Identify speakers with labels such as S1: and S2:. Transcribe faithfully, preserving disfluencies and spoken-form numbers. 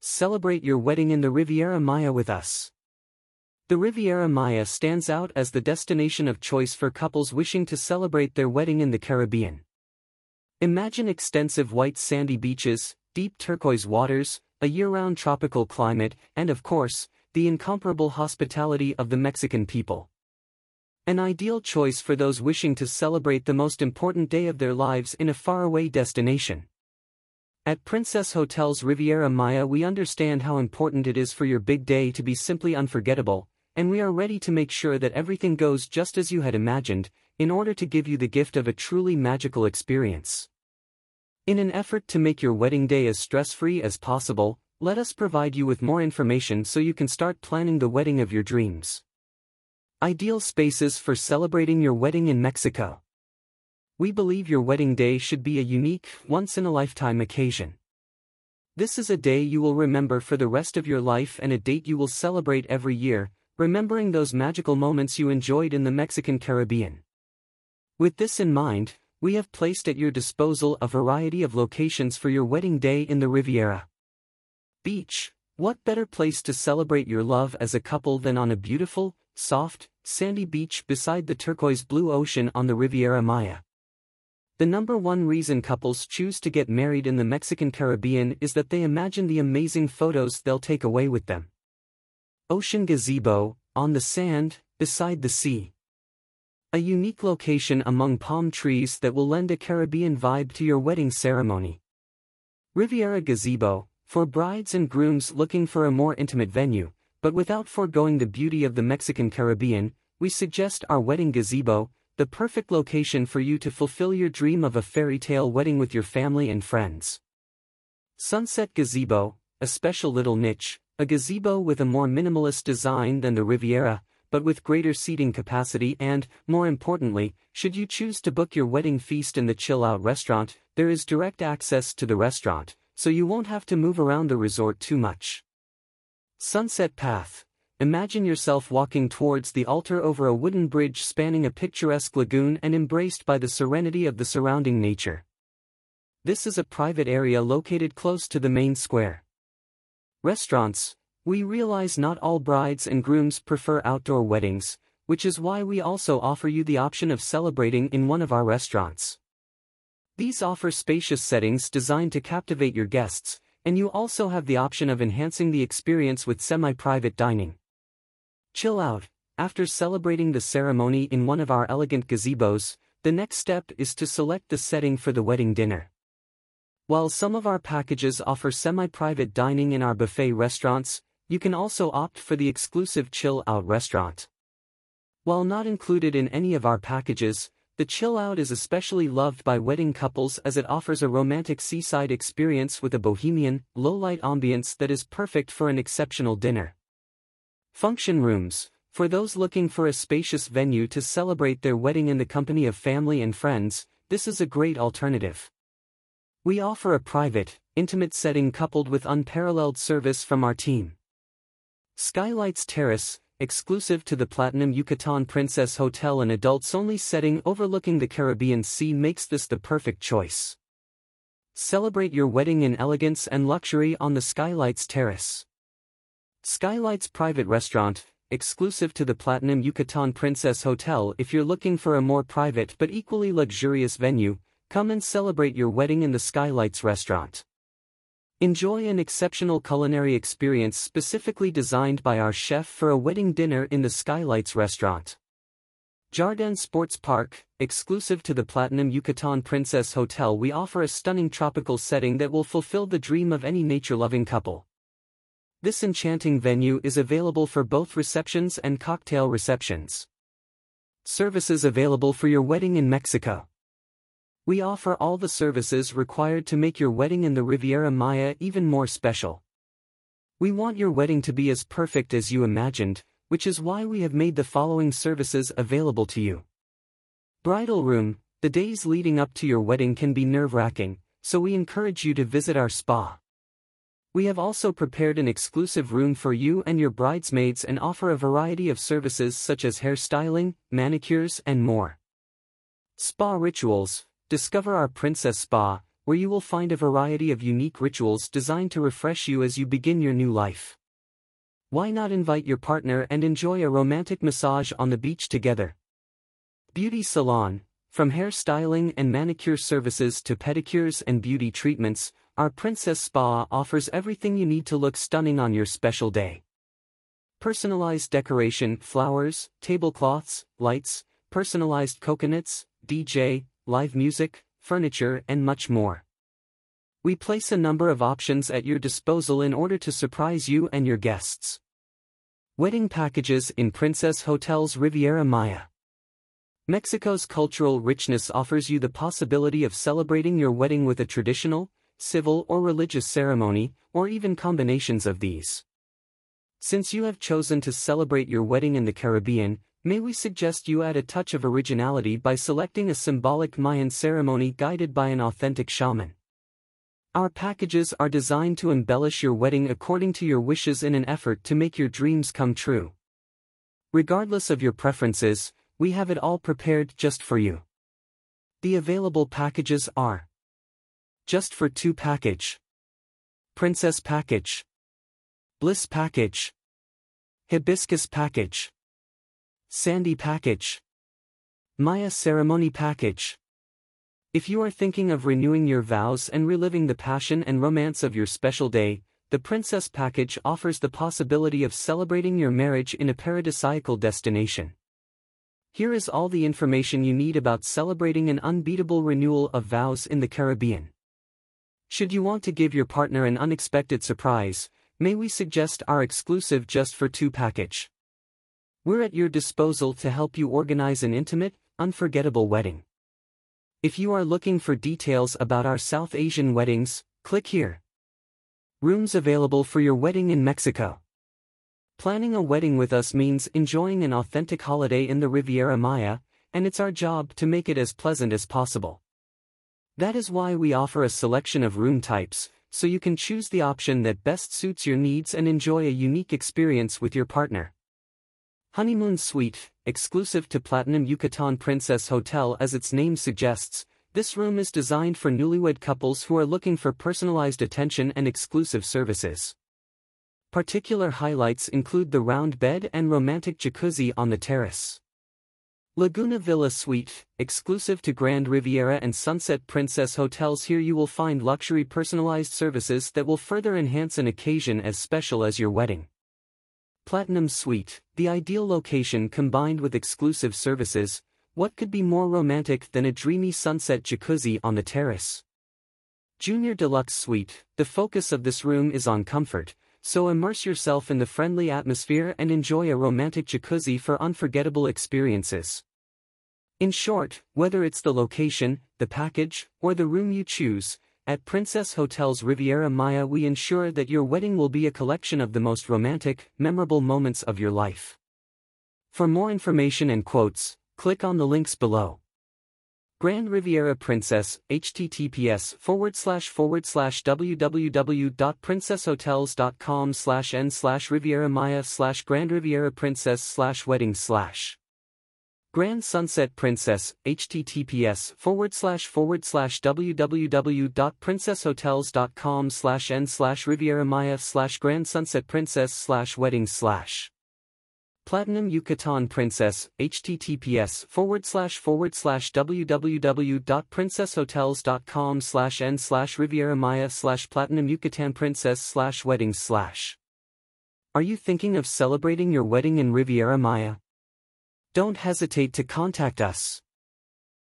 S1: Celebrate your wedding in the Riviera Maya with us. The Riviera Maya stands out as the destination of choice for couples wishing to celebrate their wedding in the Caribbean. Imagine extensive white sandy beaches, deep turquoise waters, a year-round tropical climate, and of course, the incomparable hospitality of the Mexican people. An ideal choice for those wishing to celebrate the most important day of their lives in a faraway destination. At Princess Hotels Riviera Maya, we understand how important it is for your big day to be simply unforgettable, and we are ready to make sure that everything goes just as you had imagined, in order to give you the gift of a truly magical experience. In an effort to make your wedding day as stress-free as possible, let us provide you with more information so you can start planning the wedding of your dreams. Ideal spaces for celebrating your wedding in Mexico. We believe your wedding day should be a unique, once-in-a-lifetime occasion. This is a day you will remember for the rest of your life and a date you will celebrate every year, remembering those magical moments you enjoyed in the Mexican Caribbean. With this in mind, we have placed at your disposal a variety of locations for your wedding day in the Riviera. Beach. What better place to celebrate your love as a couple than on a beautiful, soft, sandy beach beside the turquoise blue ocean on the Riviera Maya? The number one reason couples choose to get married in the Mexican Caribbean is that they imagine the amazing photos they'll take away with them. Ocean gazebo, on the sand, beside the sea. A unique location among palm trees that will lend a Caribbean vibe to your wedding ceremony. Riviera Gazebo, for brides and grooms looking for a more intimate venue, but without foregoing the beauty of the Mexican Caribbean, we suggest our wedding gazebo, the perfect location for you to fulfill your dream of a fairy tale wedding with your family and friends. Sunset Gazebo, a special little niche, a gazebo with a more minimalist design than the Riviera, but with greater seating capacity and, more importantly, should you choose to book your wedding feast in the Chill Out restaurant, there is direct access to the restaurant, so you won't have to move around the resort too much. Sunset Path. Imagine yourself walking towards the altar over a wooden bridge spanning a picturesque lagoon and embraced by the serenity of the surrounding nature. This is a private area located close to the main square. Restaurants. We realize not all brides and grooms prefer outdoor weddings, which is why we also offer you the option of celebrating in one of our restaurants. These offer spacious settings designed to captivate your guests, and you also have the option of enhancing the experience with semi-private dining. Chill Out. After celebrating the ceremony in one of our elegant gazebos, the next step is to select the setting for the wedding dinner. While some of our packages offer semi-private dining in our buffet restaurants, you can also opt for the exclusive Chill Out restaurant. While not included in any of our packages, the Chill Out is especially loved by wedding couples as it offers a romantic seaside experience with a bohemian, low-light ambience that is perfect for an exceptional dinner. Function Rooms. For those looking for a spacious venue to celebrate their wedding in the company of family and friends, this is a great alternative. We offer a private, intimate setting coupled with unparalleled service from our team. Skylights Terrace, exclusive to the Platinum Yucatan Princess Hotel, an adults-only setting overlooking the Caribbean Sea, makes this the perfect choice. Celebrate your wedding in elegance and luxury on the Skylights Terrace. Skylights Private Restaurant, exclusive to the Platinum Yucatan Princess Hotel. If you're looking for a more private but equally luxurious venue, come and celebrate your wedding in the Skylights Restaurant. Enjoy an exceptional culinary experience specifically designed by our chef for a wedding dinner in the Skylights Restaurant. Jardin Sports Park, exclusive to the Platinum Yucatan Princess Hotel, we offer a stunning tropical setting that will fulfill the dream of any nature-loving couple. This enchanting venue is available for both receptions and cocktail receptions. Services available for your wedding in Mexico. We offer all the services required to make your wedding in the Riviera Maya even more special. We want your wedding to be as perfect as you imagined, which is why we have made the following services available to you. Bridal Room. The days leading up to your wedding can be nerve-wracking, so we encourage you to visit our spa. We have also prepared an exclusive room for you and your bridesmaids and offer a variety of services such as hairstyling, manicures, and more. Spa Rituals. Discover our Princess Spa, where you will find a variety of unique rituals designed to refresh you as you begin your new life. Why not invite your partner and enjoy a romantic massage on the beach together? Beauty Salon. From hair styling and manicure services to pedicures and beauty treatments, our Princess Spa offers everything you need to look stunning on your special day. Personalized decoration, flowers, tablecloths, lights, personalized coconuts, D J, live music, furniture, and much more. We place a number of options at your disposal in order to surprise you and your guests. Wedding packages in Princess Hotels Riviera Maya. Mexico's cultural richness offers you the possibility of celebrating your wedding with a traditional, civil or religious ceremony, or even combinations of these. Since you have chosen to celebrate your wedding in the Caribbean, may we suggest you add a touch of originality by selecting a symbolic Mayan ceremony guided by an authentic shaman. Our packages are designed to embellish your wedding according to your wishes in an effort to make your dreams come true. Regardless of your preferences, we have it all prepared just for you. The available packages are: Just for Two Package, Princess Package, Bliss Package, Hibiscus Package, Sandy Package, Maya Ceremony Package. If you are thinking of renewing your vows and reliving the passion and romance of your special day, the Princess Package offers the possibility of celebrating your marriage in a paradisiacal destination. Here is all the information you need about celebrating an unbeatable renewal of vows in the Caribbean. Should you want to give your partner an unexpected surprise, may we suggest our exclusive Just for Two package. We're at your disposal to help you organize an intimate, unforgettable wedding. If you are looking for details about our South Asian weddings, click here. Rooms available for your wedding in Mexico. Planning a wedding with us means enjoying an authentic holiday in the Riviera Maya, and it's our job to make it as pleasant as possible. That is why we offer a selection of room types, so you can choose the option that best suits your needs and enjoy a unique experience with your partner. Honeymoon Suite, exclusive to Platinum Yucatan Princess Hotel. As its name suggests, this room is designed for newlywed couples who are looking for personalized attention and exclusive services. Particular highlights include the round bed and romantic jacuzzi on the terrace. Laguna Villa Suite, exclusive to Grand Riviera and Sunset Princess Hotels. Here you will find luxury personalized services that will further enhance an occasion as special as your wedding. Platinum Suite, the ideal location combined with exclusive services. What could be more romantic than a dreamy sunset jacuzzi on the terrace? Junior Deluxe Suite, the focus of this room is on comfort, so immerse yourself in the friendly atmosphere and enjoy a romantic jacuzzi for unforgettable experiences. In short, whether it's the location, the package, or the room you choose, at Princess Hotels Riviera Maya we ensure that your wedding will be a collection of the most romantic, memorable moments of your life. For more information and quotes, click on the links below. Grand Riviera Princess, https forward slash forward slash www.princesshotels.com slash n slash Riviera Maya slash Grand Riviera Princess slash wedding slash. Grand Sunset Princess, https forward slash forward slash www.princesshotels.com slash n slash Riviera Maya slash Grand Sunset Princess slash wedding slash. Platinum Yucatan Princess, https forward slash forward slash www.princesshotels.com slash n slash Riviera Maya slash Platinum Yucatan Princess slash wedding slash. Are you thinking of celebrating your wedding in Riviera Maya? Don't hesitate to contact us.